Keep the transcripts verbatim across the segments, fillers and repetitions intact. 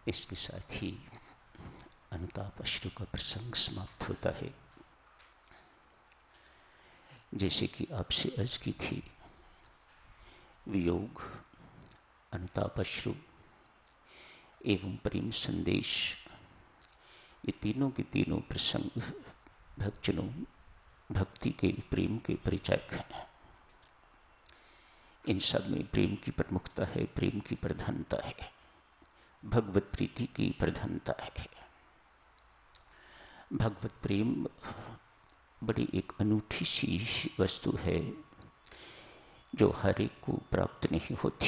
इसके साथ ही अनुताप अश्रु का प्रसंग समाप्त होता है। जैसे कि आपसे अर्ज की थी, वियोग, अनुताप अश्रु एवं प्रेम संदेश, ये तीनों के तीनों प्रसंग भक्तजनों भक्ति के प्रेम के परिचायक हैं। इन सब में प्रेम की प्रमुखता है, प्रेम की प्रधानता है, भगवत प्रीति की प्रधानता है। भगवत प्रेम बड़ी एक अनूठी सी वस्तु है जो हर एक को प्राप्त नहीं होती।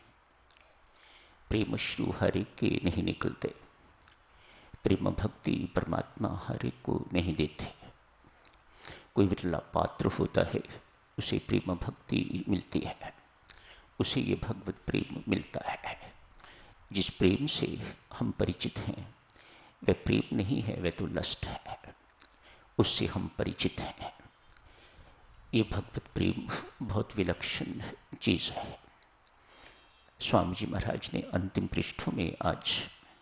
प्रेम अश्रु हर एक के नहीं निकलते, प्रेम भक्ति परमात्मा हर एक को नहीं देते। कोई विरला पात्र होता है, उसे प्रेम भक्ति मिलती है, उसे ये भगवत प्रेम मिलता है। जिस प्रेम से हम परिचित हैं वह प्रेम नहीं है, वह तो लस्ट है, उससे हम परिचित हैं। ये भगवत प्रेम बहुत विलक्षण चीज है। स्वामी जी महाराज ने अंतिम पृष्ठों में आज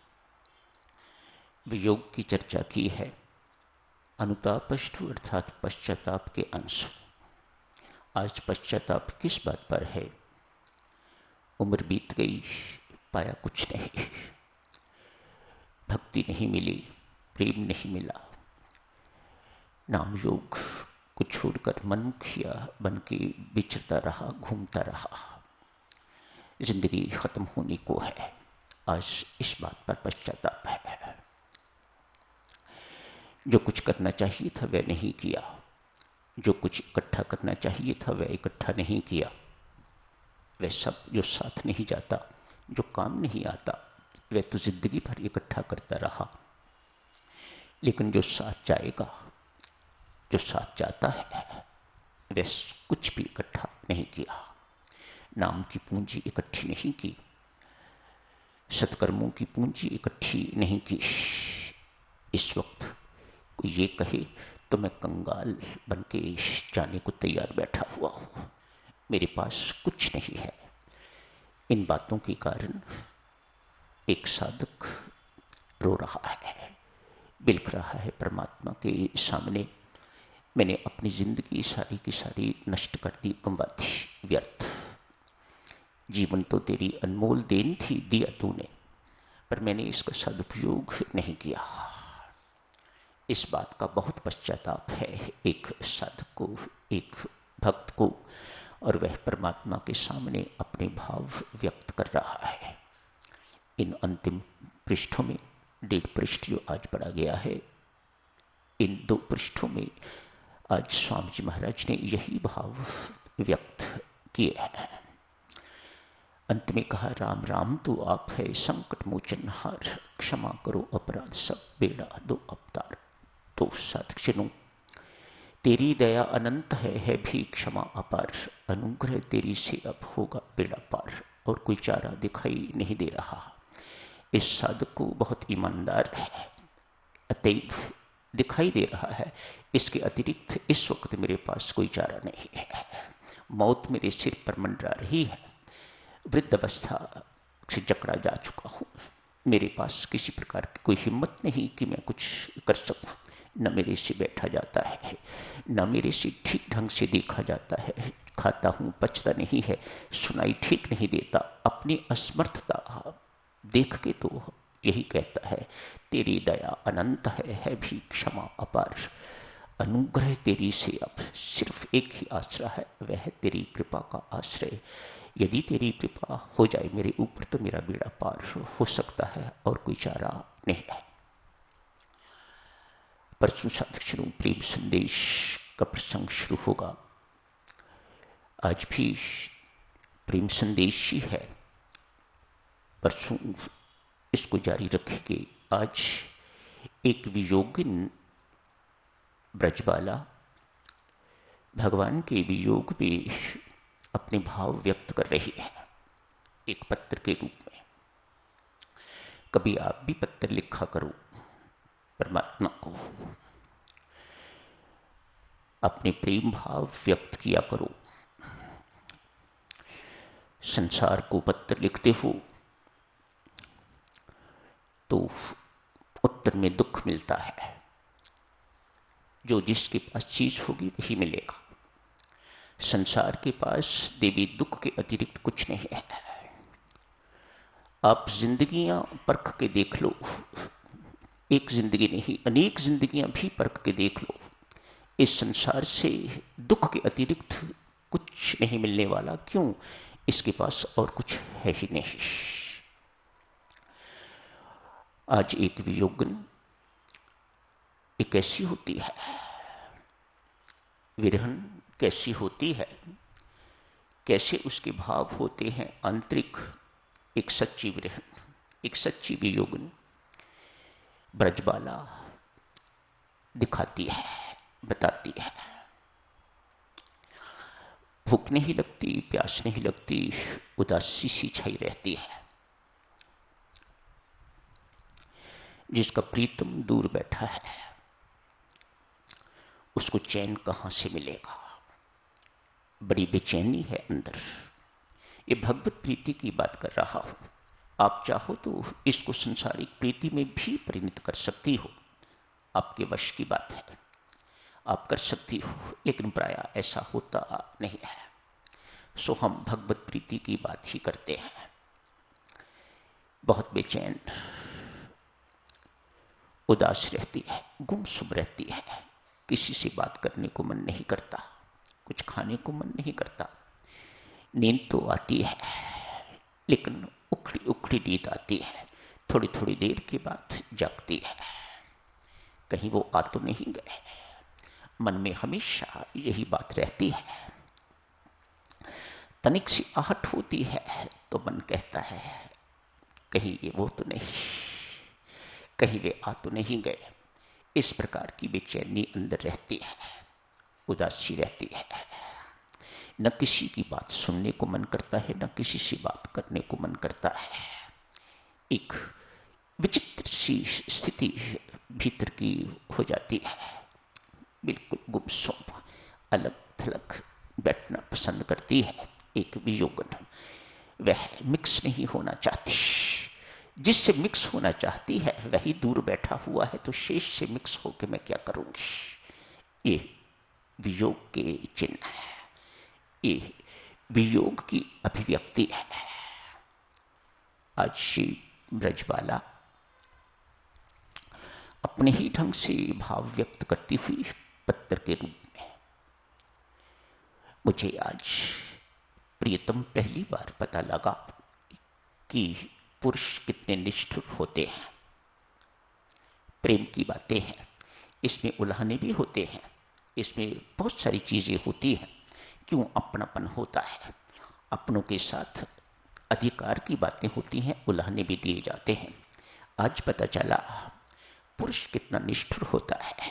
वियोग की चर्चा की है। अनुताप अश्रु अर्थात पश्चाताप के अंश। आज पश्चाताप किस बात पर है? उम्र बीत गई, पाया कुछ नहीं, भक्ति नहीं मिली, प्रेम नहीं मिला, नाम योग को छोड़कर मनमुखिया बन के विचरता रहा, घूमता रहा, जिंदगी खत्म होने को है। आज इस बात पर पश्चाताप है। जो कुछ करना चाहिए था वह नहीं किया, जो कुछ इकट्ठा करना चाहिए था वह इकट्ठा नहीं किया, वह सब जो साथ नहीं जाता, जो काम नहीं आता, वह तो जिंदगी भर इकट्ठा करता रहा। लेकिन जो साथ जाएगा, जो साथ जाता है, वह कुछ भी इकट्ठा नहीं किया। नाम की पूंजी इकट्ठी नहीं की, सत्कर्मों की पूंजी इकट्ठी नहीं की। इस वक्त कोई ये कहे तो मैं कंगाल बन के जाने को तैयार बैठा हुआ हूं, मेरे पास कुछ नहीं है। इन बातों के कारण एक साधक रो रहा है, बिलख रहा है परमात्मा के सामने। मैंने अपनी जिंदगी सारी की सारी नष्ट कर दी, गंवा दी, व्यर्थ। जीवन तो तेरी अनमोल देन थी, दिया तूने, पर मैंने इसका सदुपयोग नहीं किया। इस बात का बहुत पश्चाताप है एक साधक को, एक भक्त को, और वह परमात्मा के सामने अपने भाव व्यक्त कर रहा है। इन अंतिम पृष्ठों में, डेढ़ पृष्ठ जो आज पढ़ा गया है, इन दो पृष्ठों में आज स्वामी जी महाराज ने यही भाव व्यक्त किए हैं। अंत में कहा, राम राम तो आप है संकट मोचन हार, क्षमा करो अपराध सब बेड़ा दो अवतार। तो साधकजनों, तेरी दया अनंत है, है भी क्षमा अपार, अनुग्रह तेरी से अब होगा बेड़ा पार। और कोई चारा दिखाई नहीं दे रहा। इस साधक को बहुत ईमानदार है, अतएव दिखाई दे रहा है, इसके अतिरिक्त इस वक्त मेरे पास कोई चारा नहीं है। मौत मेरे सिर पर मंडरा रही है, वृद्ध अवस्था से जकड़ा जा चुका हूं, मेरे पास किसी प्रकार की कोई हिम्मत नहीं कि मैं कुछ कर सकूं। न मेरे से बैठा जाता है, न मेरे से ठीक ढंग से देखा जाता है, खाता हूं पचता नहीं है, सुनाई ठीक नहीं देता। अपनी असमर्थता देख के तो यही कहता है, तेरी दया अनंत है, है भी क्षमा अपार, अनुग्रह तेरी से अब सिर्फ एक ही आश्रय है, वह है तेरी कृपा का आश्रय। यदि तेरी कृपा हो जाए मेरे ऊपर तो मेरा बेड़ा पार हो सकता है, और कोई चारा नहीं है। परसों साधकजनों प्रेम संदेश का प्रसंग शुरू होगा। आज भी प्रेम संदेश ही है, परसों इसको जारी रखेंगे। आज एक वियोगिन ब्रजबाला भगवान के वियोग में अपने भाव व्यक्त कर रही है, एक पत्र के रूप में। कभी आप भी पत्र लिखा करो परमात्मा को, अपने प्रेम भाव व्यक्त किया करो। संसार को पत्र लिखते हो तो उत्तर में दुख मिलता है। जो जिसके पास चीज होगी वही मिलेगा। संसार के पास देवी दुख के अतिरिक्त कुछ नहीं है। आप जिंदगियां परख के देख लो, एक जिंदगी नहीं अनेक जिंदगियां भी परख के देख लो, इस संसार से दुख के अतिरिक्त कुछ नहीं मिलने वाला। क्यों? इसके पास और कुछ है ही नहीं। आज एक वियोगन एक कैसी होती है, विरहन कैसी होती है, कैसे उसके भाव होते हैं आंतरिक। एक सच्ची विरहन, एक सच्ची वियोगन ब्रजबाला दिखाती है, बताती है। भूख नहीं लगती, प्यास नहीं लगती, उदासी सी छाई रहती है। जिसका प्रीतम दूर बैठा है उसको चैन कहां से मिलेगा? बड़ी बेचैनी है अंदर। ये भगवत प्रीति की बात कर रहा हूं। आप चाहो तो इसको संसारिक प्रीति में भी परिणत कर सकती हो, आपके वश की बात है, आप कर सकती हो, लेकिन प्रायः ऐसा होता नहीं है। सो हम भगवत प्रीति की बात ही करते हैं। बहुत बेचैन, उदास रहती है, गुमसुम रहती है, किसी से बात करने को मन नहीं करता, कुछ खाने को मन नहीं करता। नींद तो आती है लेकिन उखड़ी उखड़ी नींद आती है, थोड़ी थोड़ी देर के बाद जागती है। कहीं वो आ तो नहीं गए? मन में हमेशा यही बात रहती है। तनिक सी आहट होती है तो मन कहता है कहीं ये वो तो नहीं, कहीं वे आ तो नहीं गए। इस प्रकार की बेचैनी अंदर रहती है, उदासी रहती है। न किसी की बात सुनने को मन करता है, न किसी से बात करने को मन करता है। एक विचित्र सी स्थिति भीतर की हो जाती है, बिल्कुल गुमसुम, अलग थलग बैठना पसंद करती है। एक वियोगन, वह मिक्स नहीं होना चाहती। जिससे मिक्स होना चाहती है वही दूर बैठा हुआ है, तो शेष से मिक्स होकर मैं क्या करूंगी? ये वियोग के चिन्ह है, ये वियोग की अभिव्यक्ति है। आज श्री ब्रजबाला अपने ही ढंग से भाव व्यक्त करती हुई पत्र के रूप में, मुझे आज प्रियतम पहली बार पता लगा कि पुरुष कितने निष्ठुर होते हैं। प्रेम की बातें हैं, इसमें उल्हाने भी होते हैं, इसमें बहुत सारी चीजें होती हैं। क्यों? अपनापन होता है, अपनों के साथ अधिकार की बातें होती हैं, उल्हाने भी दिए जाते हैं। आज पता चला पुरुष कितना निष्ठुर होता है।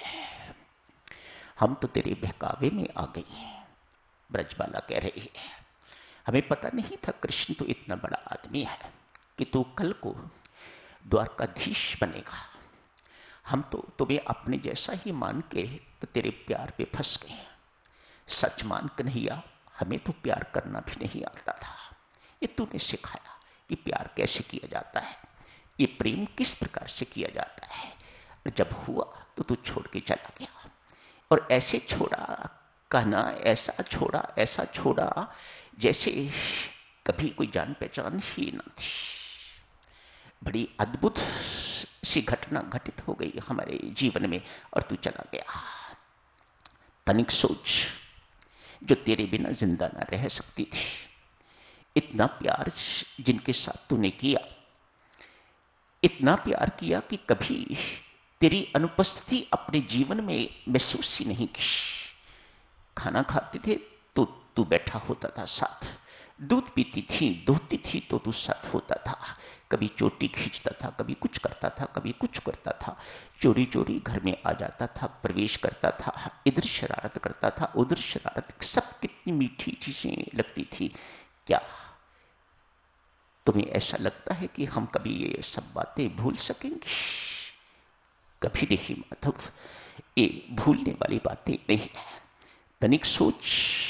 हम तो तेरे बहकावे में आ गई, ब्रजबाला कह रही है। हमें पता नहीं था कृष्ण तो इतना बड़ा आदमी है कि तू कल को द्वारकाधीश बनेगा। हम तो तुम्हें अपने जैसा ही मान के तो तेरे प्यार पे फंस गए। सच मान कन्हैया, हमें तो प्यार करना भी नहीं आता था। ये तूने सिखाया कि प्यार कैसे किया जाता है, ये प्रेम किस प्रकार से किया जाता है। जब हुआ तो तू छोड़ के चला गया, और ऐसे छोड़ा, कहना ऐसा छोड़ा, ऐसा छोड़ा जैसे कभी कोई जान पहचान ही न थी। बड़ी अद्भुत सी घटना घटित हो गई हमारे जीवन में, और तू चला गया। तनिक सोच, जो तेरे बिना जिंदा ना रह सकती थी। इतना प्यार जिनके साथ तूने किया, इतना प्यार किया कि कभी तेरी अनुपस्थिति अपने जीवन में महसूस ही नहीं की। खाना खाते थे तो तू बैठा होता था साथ, दूध पीती थी, दूधती थी तो तू साथ होता था। कभी चोटी खींचता था, कभी कुछ करता था, कभी कुछ करता था। चोरी चोरी घर में आ जाता था, प्रवेश करता था, इधर शरारत करता था, उधर शरारत। सब कितनी मीठी चीजें लगती थी। क्या तुम्हें ऐसा लगता है कि हम कभी ये सब बातें भूल सकेंगे? कभी नहीं माधव, ये भूलने वाली बातें नहीं है। तनिक सोच,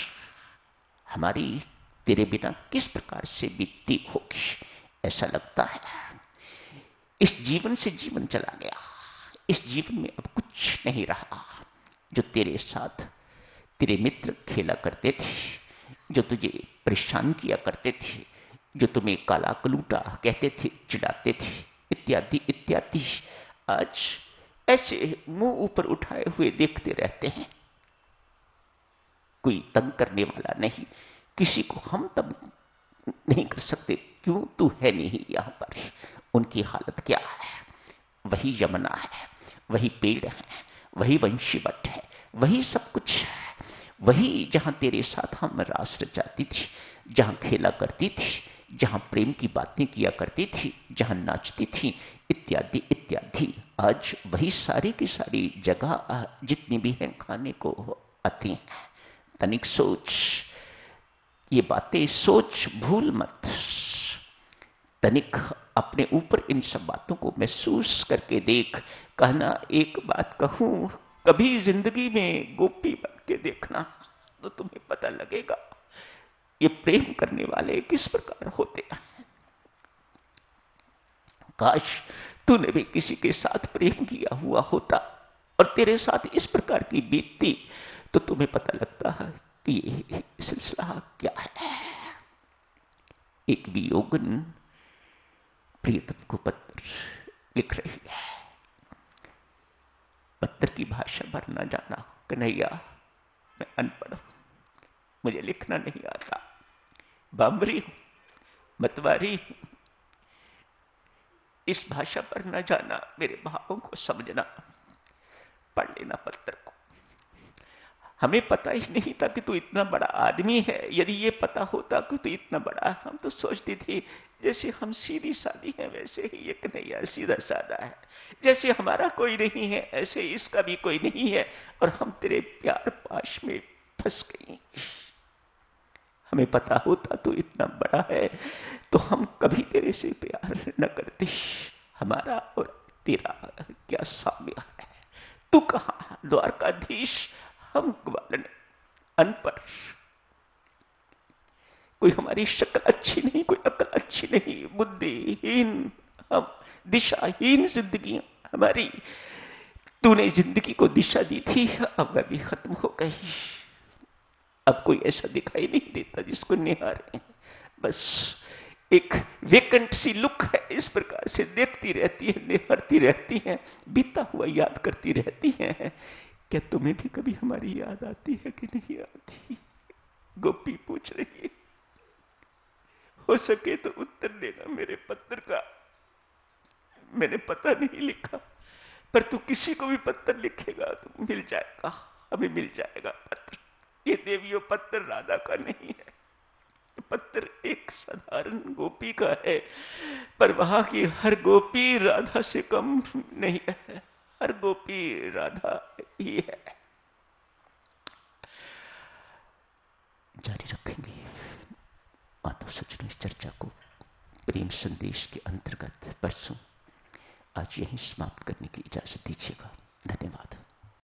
हमारी तेरे बिना किस प्रकार से बीतती होगी। ऐसा लगता है इस जीवन से जीवन चला गया। इस जीवन में अब कुछ नहीं रहा। जो तेरे साथ तेरे मित्र खेला करते थे, जो तुझे परेशान किया करते थे, जो तुम्हें काला कलूटा कहते थे, चिढ़ाते थे, इत्यादि इत्यादि, आज ऐसे मुंह ऊपर उठाए हुए देखते रहते हैं। कोई तंग करने वाला नहीं, किसी को हम तंग नहीं कर सकते। क्यों? तू है नहीं यहां पर। उनकी हालत क्या है? वही यमुना है, वही पेड़ है, वही वंशीवट है, वही सब कुछ है। वही जहां तेरे साथ हम रास रचाती थी, जहां खेला करती थी, जहां प्रेम की बातें किया करती थी, जहां नाचती थी, इत्यादि इत्यादि। आज वही सारी की सारी जगह जितनी भी हैं खाने को आती हैं। तनिक सोच, ये बातें सोच, भूल मत। तनिक अपने ऊपर इन सब बातों को महसूस करके देख। कहना एक बात कहूं, कभी जिंदगी में गोपी बन के देखना, तो तुम्हें पता लगेगा ये प्रेम करने वाले किस प्रकार होते हैं। काश तूने भी किसी के साथ प्रेम किया हुआ होता और तेरे साथ इस प्रकार की बीतती, तो तुम्हें पता लगता है कि ये सिलसिला क्या है। एक वियोगन प्रियतम को पत्र लिख रही है। पत्र की भाषा भर न जाना। कन्हैया, मैं अनपढ़ हूं, मुझे लिखना नहीं आता, बामरी हूं, मतवारी हूं। इस भाषा पर न जाना, मेरे भावों को समझना, पढ़ लेना पत्र को। हमें पता ही नहीं था कि तू इतना बड़ा आदमी है। यदि ये पता होता कि तू इतना बड़ा है, हम तो सोचती थी जैसे हम सीधी सादी हैं वैसे ही ये कन्हैया सीधा सादा है। जैसे हमारा कोई नहीं है ऐसे इसका भी कोई नहीं है, और हम तेरे प्यार पाश में फंस गई। हमें पता होता तू इतना बड़ा है तो हम कभी तेरे से प्यार न करते। हमारा और तेरा क्या साम्य है। तू कहां द्वारकाधीश, हम ग्वालन अनपढ़। कोई हमारी शक्ल अच्छी नहीं, कोई अकल अच्छी नहीं, बुद्धिहीन हम, दिशाहीन जिंदगी हमारी। तूने जिंदगी को दिशा दी थी, अब वह भी खत्म हो गई। अब कोई ऐसा दिखाई नहीं देता जिसको निहारे। बस एक वेकेंट सी लुक है, इस प्रकार से देखती रहती है, निहारती रहती है, बीता हुआ याद करती रहती है। क्या तुम्हें भी कभी हमारी याद आती है कि नहीं आती? गोपी पूछ रही है। हो सके तो उत्तर देना मेरे पत्र का। मैंने पता नहीं लिखा, पर तू किसी को भी पत्र लिखेगा तो मिल जाएगा, हमें मिल जाएगा पत्र। ये देवियों पत्र राधा का नहीं है। पत्र एक साधारण गोपी का है, पर वहां की हर गोपी राधा से कम नहीं है। हर गोपी राधा ही है। जारी रखेंगे मानव सज्जनों इस चर्चा को प्रेम संदेश के अंतर्गत परसों। आज यहीं समाप्त करने की इजाजत दीजिएगा। धन्यवाद।